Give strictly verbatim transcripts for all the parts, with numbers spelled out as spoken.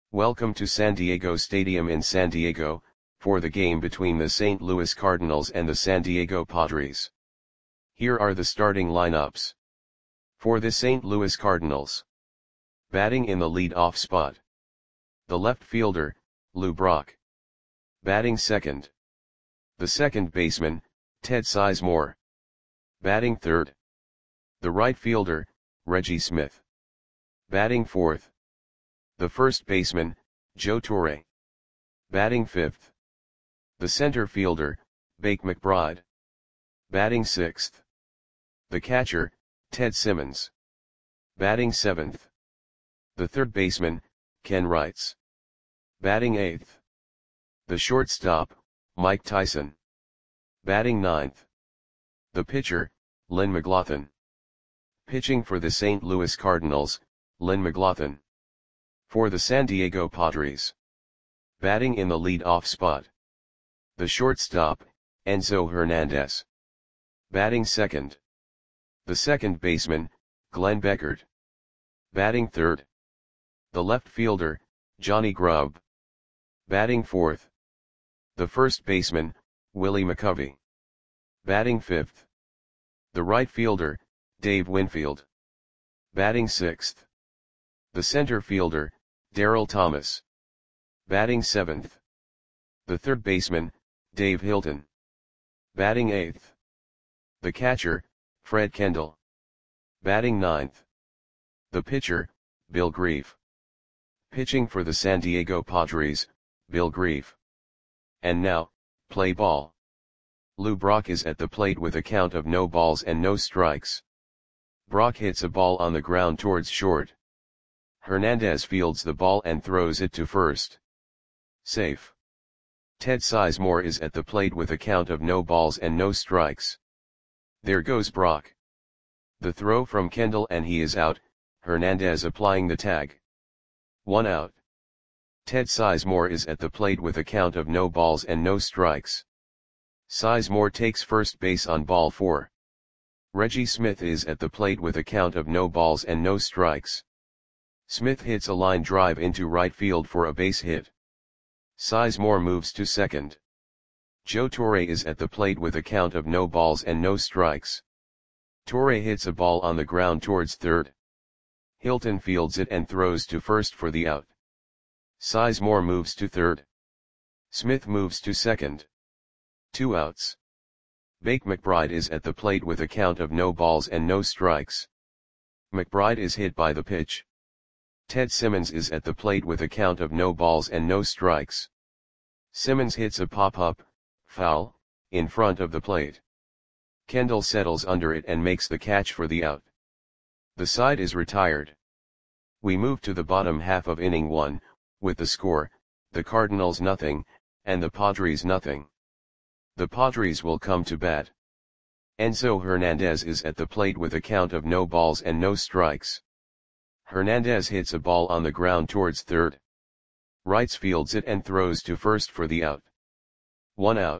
Welcome to San Diego Stadium in San Diego, for the game between the Saint Louis Cardinals and the San Diego Padres. Here are the starting lineups. For the Saint Louis Cardinals. Batting in the lead-off spot. The left fielder, Lou Brock. Batting second. The second baseman, Ted Sizemore. Batting third. The right fielder, Reggie Smith. Batting fourth. The first baseman, Joe Torre. Batting fifth. The center fielder, Bake McBride. Batting sixth. The catcher, Ted Simmons. Batting seventh. The third baseman, Ken Wrights. Batting eighth. The shortstop, Mike Tyson. Batting ninth. The pitcher, Lynn McLaughlin. Pitching for the Saint Louis Cardinals, Lynn McLaughlin. For the San Diego Padres. Batting in the lead-off spot. The shortstop, Enzo Hernandez. Batting second. The second baseman, Glenn Beckert. Batting third. The left fielder, Johnny Grubb. Batting fourth. The first baseman, Willie McCovey. Batting fifth. The right fielder, Dave Winfield. Batting sixth. The center fielder, Darryl Thomas. Batting seventh. The third baseman, Dave Hilton. Batting eighth. The catcher, Fred Kendall. Batting ninth. The pitcher, Bill Grief. Pitching for the San Diego Padres, Bill Grief. And now, play ball. Lou Brock is at the plate with a count of no balls and no strikes. Brock hits a ball on the ground towards short. Hernandez fields the ball and throws it to first. Safe. Ted Sizemore is at the plate with a count of no balls and no strikes. There goes Brock. The throw from Kendall and he is out, Hernandez applying the tag. One out. Ted Sizemore is at the plate with a count of no balls and no strikes. Sizemore takes first base on ball four. Reggie Smith is at the plate with a count of no balls and no strikes. Smith hits a line drive into right field for a base hit. Sizemore moves to second. Joe Torre is at the plate with a count of no balls and no strikes. Torre hits a ball on the ground towards third. Hilton fields it and throws to first for the out. Sizemore moves to third. Smith moves to second. Two outs. Bake McBride is at the plate with a count of no balls and no strikes. McBride is hit by the pitch. Ted Simmons is at the plate with a count of no balls and no strikes. Simmons hits a pop-up, foul, in front of the plate. Kendall settles under it and makes the catch for the out. The side is retired. We move to the bottom half of inning one, with the score, the Cardinals nothing, and the Padres nothing. The Padres will come to bat. Enzo Hernandez is at the plate with a count of no balls and no strikes. Hernandez hits a ball on the ground towards third. Wrights fields it and throws to first for the out. One out.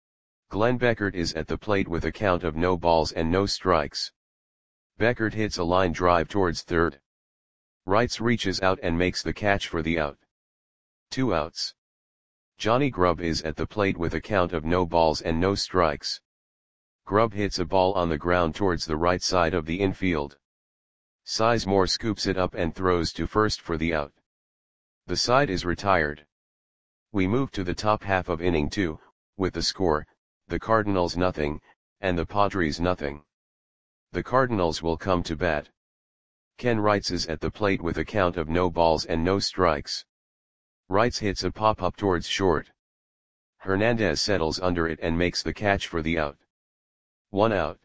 Glenn Beckert is at the plate with a count of no balls and no strikes. Beckert hits a line drive towards third. Wrights reaches out and makes the catch for the out. Two outs. Johnny Grubb is at the plate with a count of no balls and no strikes. Grubb hits a ball on the ground towards the right side of the infield. Sizemore scoops it up and throws to first for the out. The side is retired. We move to the top half of inning two, with the score, the Cardinals nothing, and the Padres nothing. The Cardinals will come to bat. Ken Wrights is at the plate with a count of no balls and no strikes. Wrights hits a pop-up towards short. Hernandez settles under it and makes the catch for the out. One out.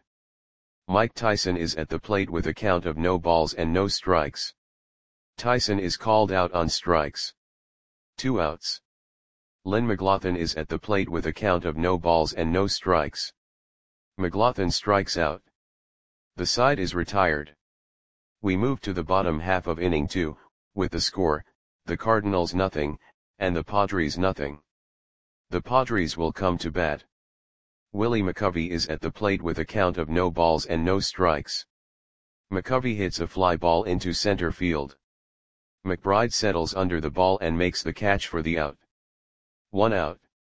Mike Tyson is at the plate with a count of no balls and no strikes. Tyson is called out on strikes. Two outs. Lynn McLaughlin is at the plate with a count of no balls and no strikes. McLaughlin strikes out. The side is retired. We move to the bottom half of inning two, with the score, the Cardinals nothing, and the Padres nothing. The Padres will come to bat. Willie McCovey is at the plate with a count of no balls and no strikes. McCovey hits a fly ball into center field. McBride settles under the ball and makes the catch for the out. One out.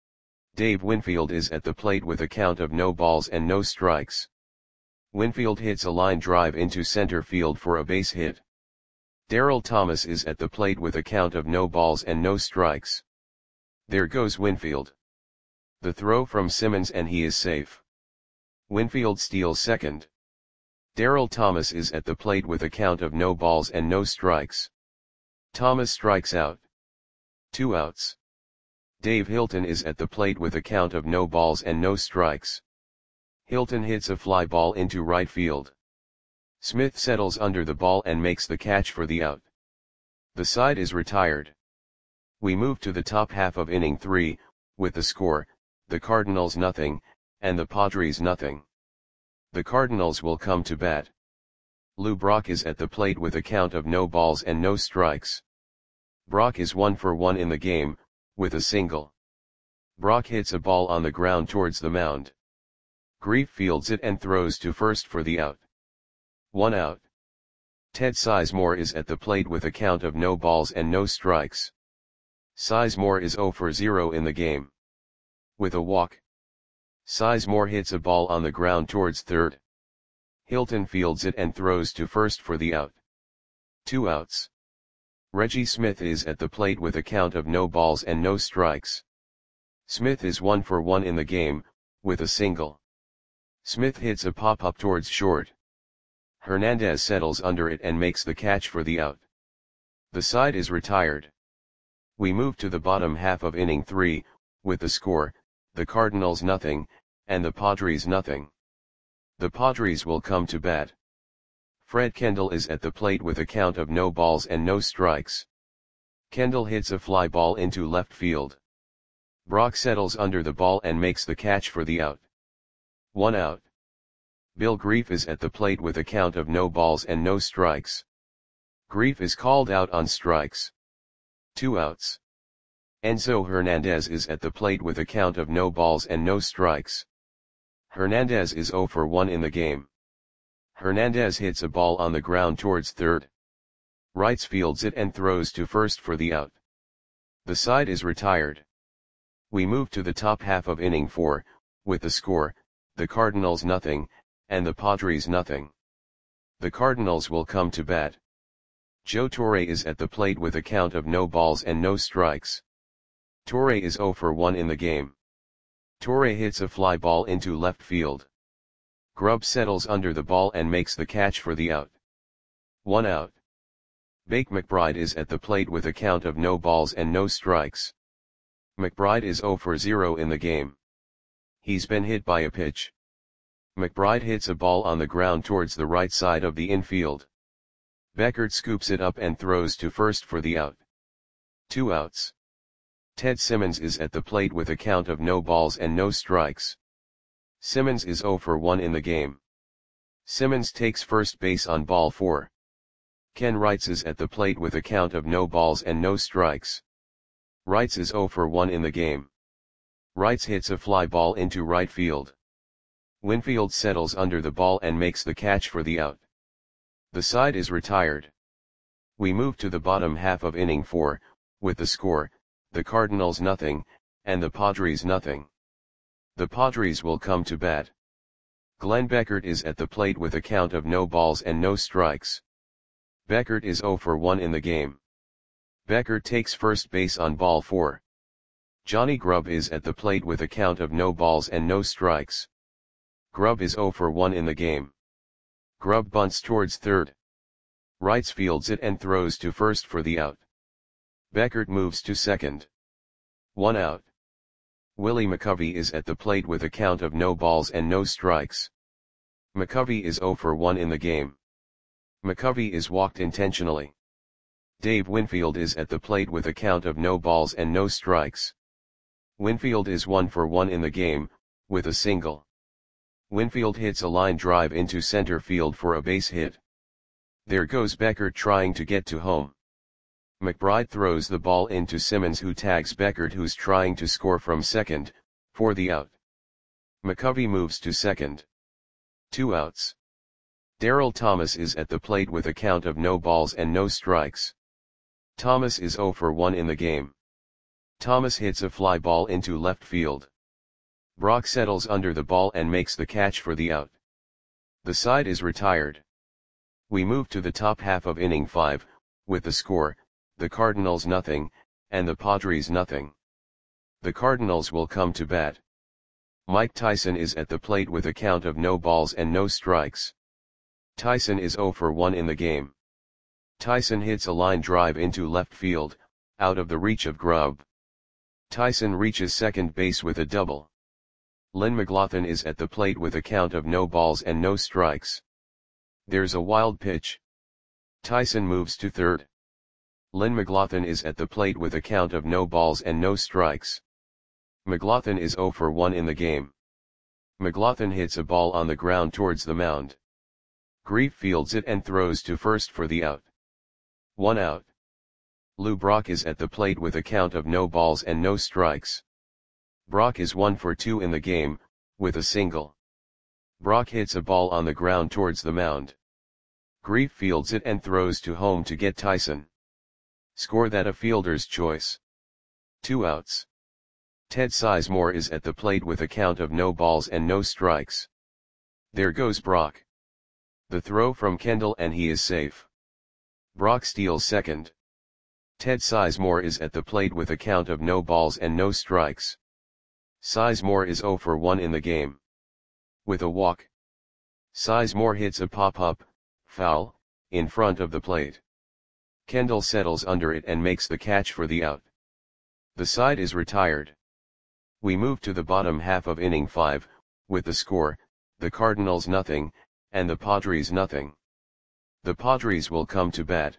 Dave Winfield is at the plate with a count of no balls and no strikes. Winfield hits a line drive into center field for a base hit. Darrell Thomas is at the plate with a count of no balls and no strikes. There goes Winfield. The throw from Simmons and he is safe. Winfield steals second. Darrell Thomas is at the plate with a count of no balls and no strikes. Thomas strikes out. Two outs. Dave Hilton is at the plate with a count of no balls and no strikes. Hilton hits a fly ball into right field. Smith settles under the ball and makes the catch for the out. The side is retired. We move to the top half of inning three, with the score, the Cardinals nothing, and the Padres nothing. The Cardinals will come to bat. Lou Brock is at the plate with a count of no balls and no strikes. Brock is one for one in the game, with a single. Brock hits a ball on the ground towards the mound. Grief fields it and throws to first for the out. One out. Ted Sizemore is at the plate with a count of no balls and no strikes. Sizemore is zero for zero in the game. With a walk. Sizemore hits a ball on the ground towards third. Hilton fields it and throws to first for the out. Two outs. Reggie Smith is at the plate with a count of no balls and no strikes. Smith is one for one in the game, with a single. Smith hits a pop-up towards short. Hernandez settles under it and makes the catch for the out. The side is retired. We move to the bottom half of inning three, with the score, the Cardinals nothing, and the Padres nothing. The Padres will come to bat. Fred Kendall is at the plate with a count of no balls and no strikes. Kendall hits a fly ball into left field. Brock settles under the ball and makes the catch for the out. One out. Bill Grief is at the plate with a count of no balls and no strikes. Grief is called out on strikes. Two outs. Enzo Hernandez is at the plate with a count of no balls and no strikes. Hernandez is zero for one in the game. Hernandez hits a ball on the ground towards third. Wrights fields it and throws to first for the out. The side is retired. We move to the top half of inning four, with the score, the Cardinals nothing, and the Padres nothing. The Cardinals will come to bat. Joe Torre is at the plate with a count of no balls and no strikes. Torre is zero for one in the game. Torre hits a fly ball into left field. Grubb settles under the ball and makes the catch for the out. One out. Bake McBride is at the plate with a count of no balls and no strikes. McBride is zero for zero in the game. He's been hit by a pitch. McBride hits a ball on the ground towards the right side of the infield. Beckert scoops it up and throws to first for the out. Two outs. Ted Simmons is at the plate with a count of no balls and no strikes. Simmons is zero for one in the game. Simmons takes first base on ball four. Ken Wrights is at the plate with a count of no balls and no strikes. Wrights is zero for one in the game. Wrights hits a fly ball into right field. Winfield settles under the ball and makes the catch for the out. The side is retired. We move to the bottom half of inning four, with the score, the Cardinals nothing, and the Padres nothing. The Padres will come to bat. Glenn Beckert is at the plate with a count of no balls and no strikes. Beckert is zero for one in the game. Beckert takes first base on ball four. Johnny Grubb is at the plate with a count of no balls and no strikes. Grubb is zero for one in the game. Grubb bunts towards third. Wrights fields it and throws to first for the out. Beckert moves to second. One out. Willie McCovey is at the plate with a count of no balls and no strikes. McCovey is zero for one in the game. McCovey is walked intentionally. Dave Winfield is at the plate with a count of no balls and no strikes. Winfield is one for one in the game, with a single. Winfield hits a line drive into center field for a base hit. There goes Beckert trying to get to home. McBride throws the ball into Simmons, who tags Beckert, who's trying to score from second, for the out. McCovey moves to second. Two outs. Darrell Thomas is at the plate with a count of no balls and no strikes. Thomas is zero for one in the game. Thomas hits a fly ball into left field. Brock settles under the ball and makes the catch for the out. The side is retired. We move to the top half of inning five, with the score, the Cardinals nothing, and the Padres nothing. The Cardinals will come to bat. Mike Tyson is at the plate with a count of no balls and no strikes. Tyson is zero for one in the game. Tyson hits a line drive into left field, out of the reach of Grubb. Tyson reaches second base with a double. Lynn McLaughlin is at the plate with a count of no balls and no strikes. There's a wild pitch. Tyson moves to third. Lynn McLaughlin is at the plate with a count of no balls and no strikes. McLaughlin is zero for one in the game. McLaughlin hits a ball on the ground towards the mound. Grief fields it and throws to first for the out. One out. Lou Brock is at the plate with a count of no balls and no strikes. Brock is one for two in the game, with a single. Brock hits a ball on the ground towards the mound. Grief fields it and throws to home to get Tyson. Score that a fielder's choice. Two outs. Ted Sizemore is at the plate with a count of no balls and no strikes. There goes Brock. The throw from Kendall and he is safe. Brock steals second. Ted Sizemore is at the plate with a count of no balls and no strikes. Sizemore is zero for one in the game. With a walk. Sizemore hits a pop-up, foul, in front of the plate. Kendall settles under it and makes the catch for the out. The side is retired. We move to the bottom half of inning five, with the score, the Cardinals nothing, and the Padres nothing. The Padres will come to bat.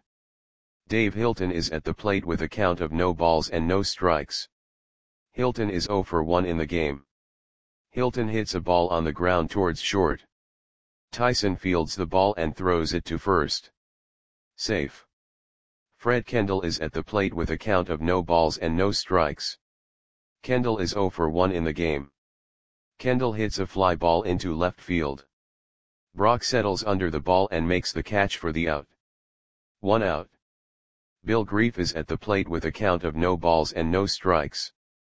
Dave Hilton is at the plate with a count of no balls and no strikes. Hilton is zero for one in the game. Hilton hits a ball on the ground towards short. Tyson fields the ball and throws it to first. Safe. Fred Kendall is at the plate with a count of no balls and no strikes. Kendall is zero for one in the game. Kendall hits a fly ball into left field. Brock settles under the ball and makes the catch for the out. One out. Bill Grief is at the plate with a count of no balls and no strikes.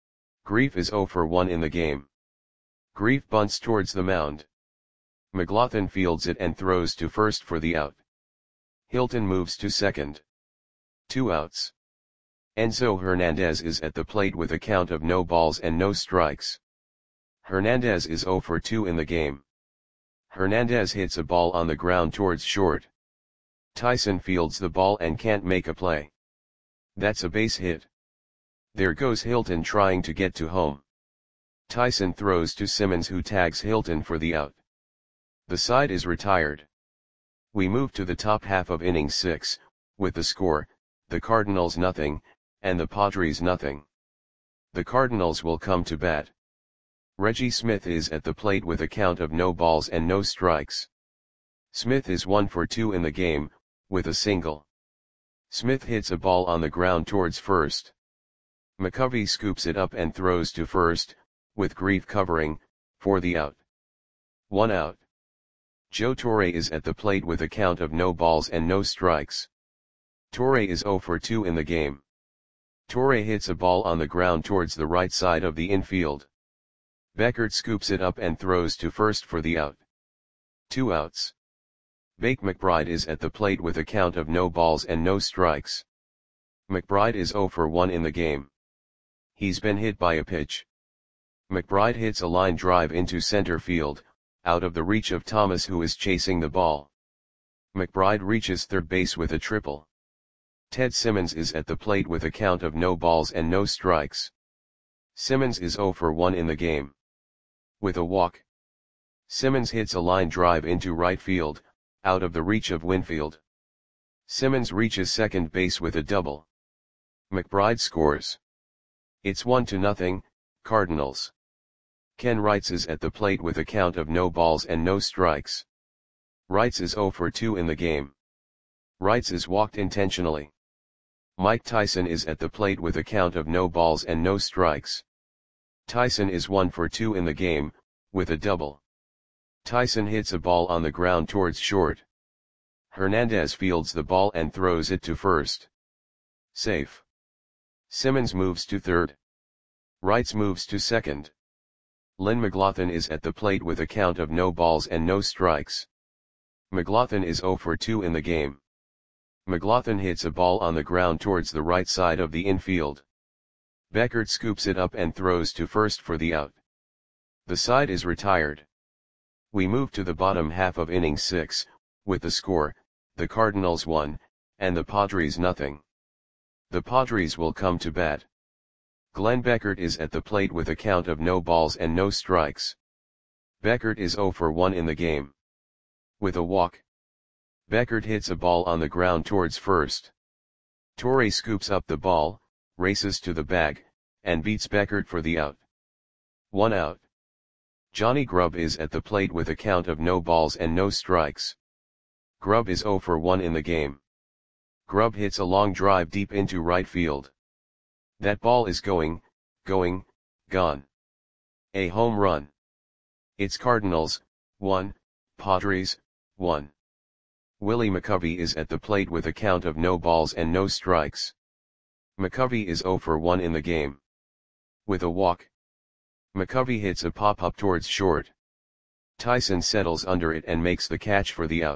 Grief is zero for one in the game. Grief bunts towards the mound. McLaughlin fields it and throws to first for the out. Hilton moves to second. Two outs. Enzo Hernandez is at the plate with a count of no balls and no strikes. Hernandez is zero for two in the game. Hernandez hits a ball on the ground towards short. Tyson fields the ball and can't make a play. That's a base hit. There goes Hilton trying to get to home. Tyson throws to Simmons who tags Hilton for the out. The side is retired. We move to the top half of inning six, with the score, the Cardinals nothing, and the Padres nothing. The Cardinals will come to bat. Reggie Smith is at the plate with a count of no balls and no strikes. Smith is one for two in the game, with a single. Smith hits a ball on the ground towards first. McCovey scoops it up and throws to first, with Grief covering, for the out. One out. Joe Torre is at the plate with a count of no balls and no strikes. Torre is zero for two in the game. Torre hits a ball on the ground towards the right side of the infield. Beckert scoops it up and throws to first for the out. Two outs. Bake McBride is at the plate with a count of no balls and no strikes. McBride is zero for one in the game. He's been hit by a pitch. McBride hits a line drive into center field, out of the reach of Thomas who is chasing the ball. McBride reaches third base with a triple. Ted Simmons is at the plate with a count of no balls and no strikes. Simmons is zero for one in the game. With a walk. Simmons hits a line drive into right field, out of the reach of Winfield. Simmons reaches second base with a double. McBride scores. It's one to nothing, Cardinals. Ken Wrights is at the plate with a count of no balls and no strikes. Wrights is zero for two in the game. Wrights is walked intentionally. Mike Tyson is at the plate with a count of no balls and no strikes. Tyson is one for two in the game, with a double. Tyson hits a ball on the ground towards short. Hernandez fields the ball and throws it to first. Safe. Simmons moves to third. Wrights moves to second. Lynn McLaughlin is at the plate with a count of no balls and no strikes. McLaughlin is zero for two in the game. McLaughlin hits a ball on the ground towards the right side of the infield. Beckert scoops it up and throws to first for the out. The side is retired. We move to the bottom half of inning six, with the score, the Cardinals one, and the Padres nothing. The Padres will come to bat. Glenn Beckert is at the plate with a count of no balls and no strikes. Beckert is zero for one in the game. With a walk. Beckert hits a ball on the ground towards first. Torre scoops up the ball, races to the bag, and beats Beckert for the out. One out. Johnny Grubb is at the plate with a count of no balls and no strikes. Grubb is zero for one in the game. Grubb hits a long drive deep into right field. That ball is going, going, gone. A home run. It's Cardinals, one, Padres, one. Willie McCovey is at the plate with a count of no balls and no strikes. McCovey is zero for one in the game. With a walk. McCovey hits a pop-up towards short. Tyson settles under it and makes the catch for the out.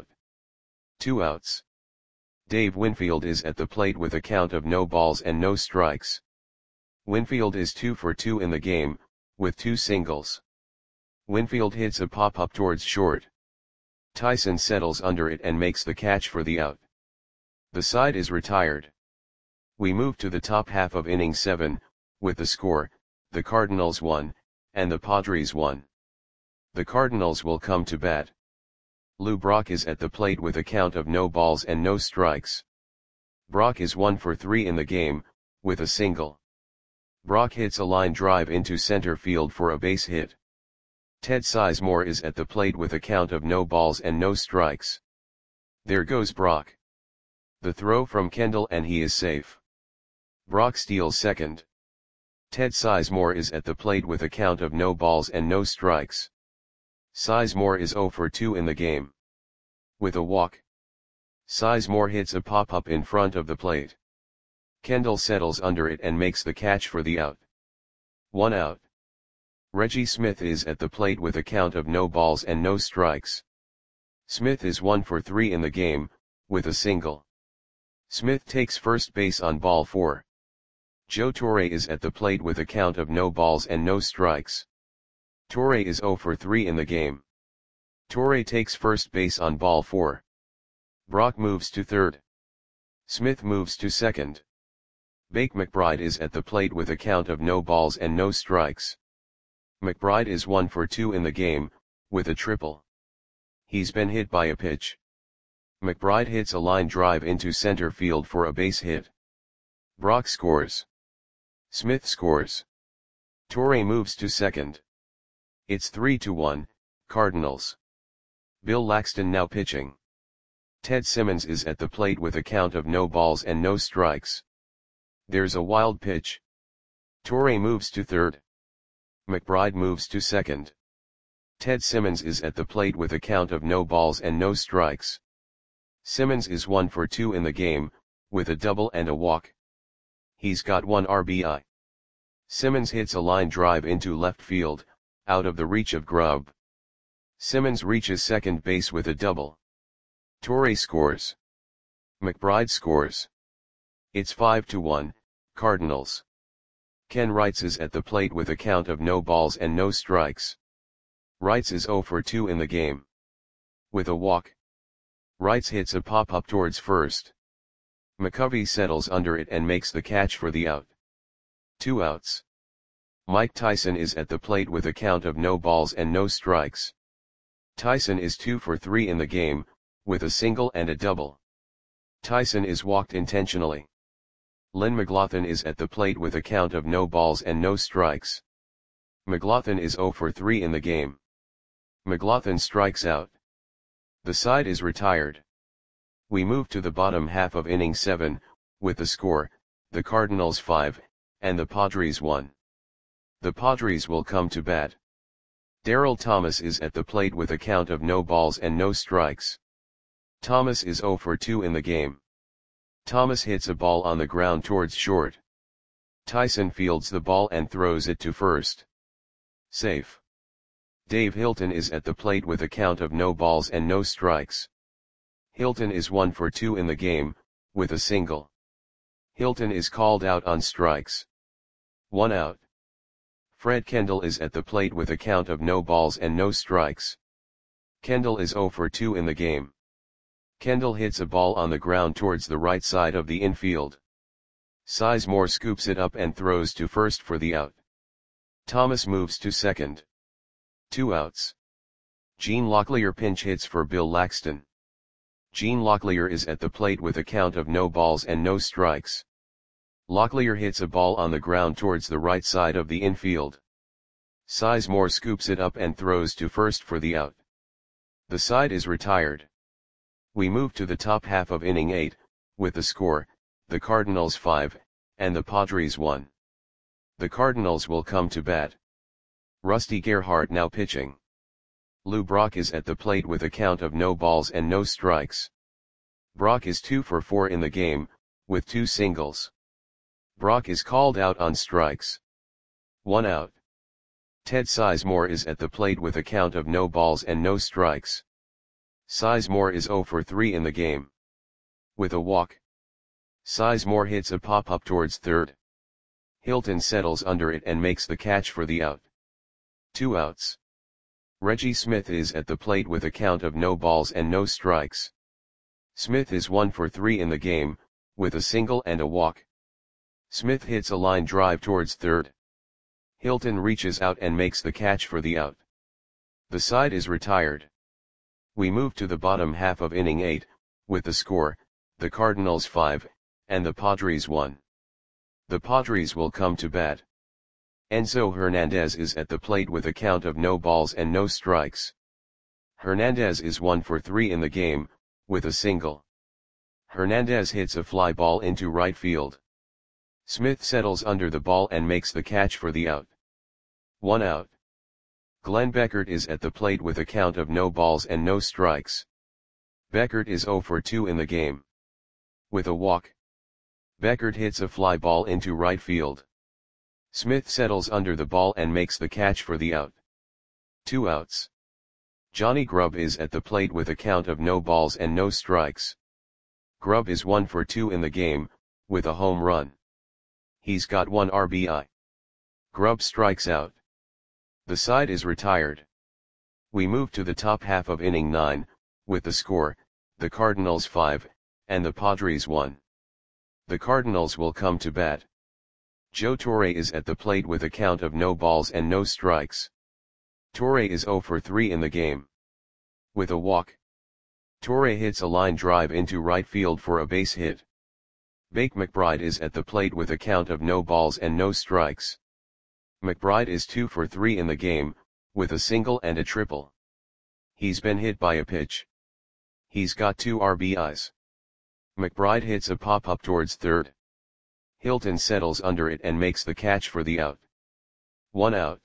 Two outs. Dave Winfield is at the plate with a count of no balls and no strikes. Winfield is two for two in the game, with two singles. Winfield hits a pop-up towards short. Tyson settles under it and makes the catch for the out. The side is retired. We move to the top half of inning seven, with the score, the Cardinals one, and the Padres one. The Cardinals will come to bat. Lou Brock is at the plate with a count of no balls and no strikes. Brock is one for three in the game, with a single. Brock hits a line drive into center field for a base hit. Ted Sizemore is at the plate with a count of no balls and no strikes. There goes Brock. The throw from Kendall and he is safe. Brock steals second. Ted Sizemore is at the plate with a count of no balls and no strikes. Sizemore is zero for two in the game. With a walk. Sizemore hits a pop-up in front of the plate. Kendall settles under it and makes the catch for the out. One out. Reggie Smith is at the plate with a count of no balls and no strikes. Smith is one for three in the game, with a single. Smith takes first base on ball four. Joe Torre is at the plate with a count of no balls and no strikes. Torre is zero for three in the game. Torre takes first base on ball four. Brock moves to third. Smith moves to second. Bake McBride is at the plate with a count of no balls and no strikes. McBride is one for two in the game, with a triple. He's been hit by a pitch. McBride hits a line drive into center field for a base hit. Brock scores. Smith scores. Torre moves to second. It's three to one, Cardinals. Bill Laxton now pitching. Ted Simmons is at the plate with a count of no balls and no strikes. There's a wild pitch. Torre moves to third. McBride moves to second. Ted Simmons is at the plate with a count of no balls and no strikes. Simmons is one for two in the game, with a double and a walk. He's got one R B I. Simmons hits a line drive into left field, out of the reach of Grubb. Simmons reaches second base with a double. Torre scores. McBride scores. It's five to one, Cardinals. Ken Wrights is at the plate with a count of no balls and no strikes. Wrights is zero for two in the game. With a walk. Wrights hits a pop-up towards first. McCovey settles under it and makes the catch for the out. Two outs. Mike Tyson is at the plate with a count of no balls and no strikes. Tyson is two for three in the game, with a single and a double. Tyson is walked intentionally. Lynn McLaughlin is at the plate with a count of no balls and no strikes. McLaughlin is zero for three in the game. McLaughlin strikes out. The side is retired. We move to the bottom half of inning seven, with the score, the Cardinals five, and the Padres one. The Padres will come to bat. Darryl Thomas is at the plate with a count of no balls and no strikes. Thomas is zero for two in the game. Thomas hits a ball on the ground towards short. Tyson fields the ball and throws it to first. Safe. Dave Hilton is at the plate with a count of no balls and no strikes. Hilton is one for two in the game, with a single. Hilton is called out on strikes. One out. Fred Kendall is at the plate with a count of no balls and no strikes. Kendall is zero for two in the game. Kendall hits a ball on the ground towards the right side of the infield. Sizemore scoops it up and throws to first for the out. Thomas moves to second. Two outs. Gene Locklear pinch hits for Bill Laxton. Gene Locklear is at the plate with a count of no balls and no strikes. Locklear hits a ball on the ground towards the right side of the infield. Sizemore scoops it up and throws to first for the out. The side is retired. We move to the top half of inning eight, with the score, the Cardinals five, and the Padres one. The Cardinals will come to bat. Rusty Gerhardt now pitching. Lou Brock is at the plate with a count of no balls and no strikes. Brock is two for four in the game, with two singles. Brock is called out on strikes. One out. Ted Sizemore is at the plate with a count of no balls and no strikes. Sizemore is zero for three in the game. With a walk. Sizemore hits a pop-up towards third. Hilton settles under it and makes the catch for the out. Two outs. Reggie Smith is at the plate with a count of no balls and no strikes. Smith is one for three in the game, with a single and a walk. Smith hits a line drive towards third. Hilton reaches out and makes the catch for the out. The side is retired. We move to the bottom half of inning eight, with the score, the Cardinals five, and the Padres one. The Padres will come to bat. Enzo Hernandez is at the plate with a count of no balls and no strikes. Hernandez is one for three in the game, with a single. Hernandez hits a fly ball into right field. Smith settles under the ball and makes the catch for the out. One out. Glenn Beckert is at the plate with a count of no balls and no strikes. Beckert is zero for two in the game. With a walk. Beckert hits a fly ball into right field. Smith settles under the ball and makes the catch for the out. Two outs. Johnny Grubb is at the plate with a count of no balls and no strikes. Grubb is one for two in the game, with a home run. He's got one R B I. Grubb strikes out. The side is retired. We move to the top half of inning nine, with the score, the Cardinals five, and the Padres one. The Cardinals will come to bat. Joe Torre is at the plate with a count of no balls and no strikes. Torre is zero for three in the game. With a walk. Torre hits a line drive into right field for a base hit. Bake McBride is at the plate with a count of no balls and no strikes. McBride is two for three in the game, with a single and a triple. He's been hit by a pitch. He's got two R B Is. McBride hits a pop-up towards third. Hilton settles under it and makes the catch for the out. One out.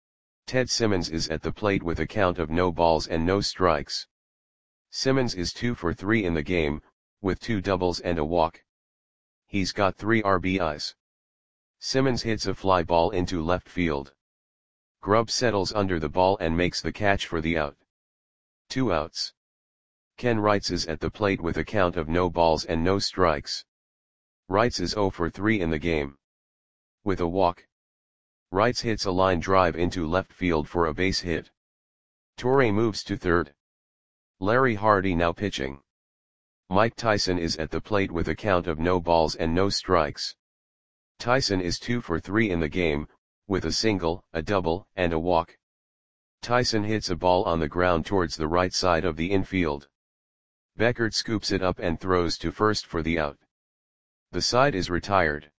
Ted Simmons is at the plate with a count of no balls and no strikes. Simmons is two for three in the game, with two doubles and a walk. He's got three R B Is. Simmons hits a fly ball into left field. Grubb settles under the ball and makes the catch for the out. Two outs. Ken Wrights is at the plate with a count of no balls and no strikes. Wrights is zero for three in the game. With a walk. Wrights hits a line drive into left field for a base hit. Torre moves to third. Larry Hardy now pitching. Mike Tyson is at the plate with a count of no balls and no strikes. Tyson is two for three in the game, with a single, a double, and a walk. Tyson hits a ball on the ground towards the right side of the infield. Beckert scoops it up and throws to first for the out. The side is retired.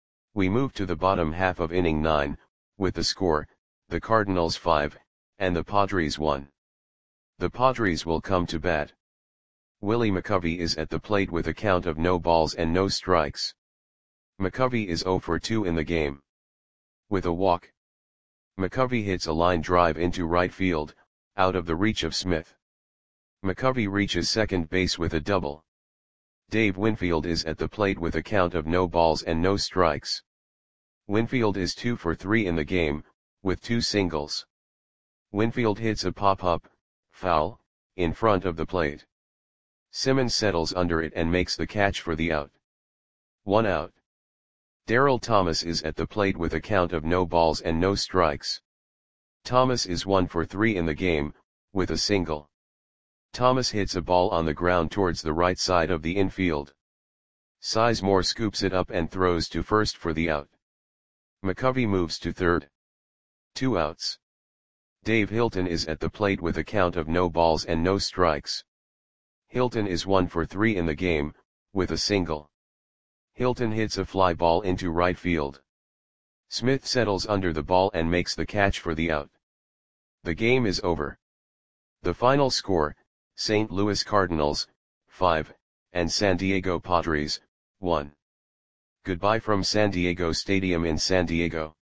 We move to the bottom half of inning nine, with the score, the Cardinals five, and the Padres one. The Padres will come to bat. Willie McCovey is at the plate with a count of no balls and no strikes. McCovey is zero for two in the game. With a walk. McCovey hits a line drive into right field, out of the reach of Smith. McCovey reaches second base with a double. Dave Winfield is at the plate with a count of no balls and no strikes. Winfield is two for three in the game, with two singles. Winfield hits a pop-up, foul, in front of the plate. Simmons settles under it and makes the catch for the out. One out. Darryl Thomas is at the plate with a count of no balls and no strikes. Thomas is one for three in the game, with a single. Thomas hits a ball on the ground towards the right side of the infield. Sizemore scoops it up and throws to first for the out. McCovey moves to third. Two outs. Dave Hilton is at the plate with a count of no balls and no strikes. Hilton is one for three in the game, with a single. Hilton hits a fly ball into right field. Smith settles under the ball and makes the catch for the out. The game is over. The final score, Saint Louis Cardinals, five, and San Diego Padres, one. Goodbye from San Diego Stadium in San Diego.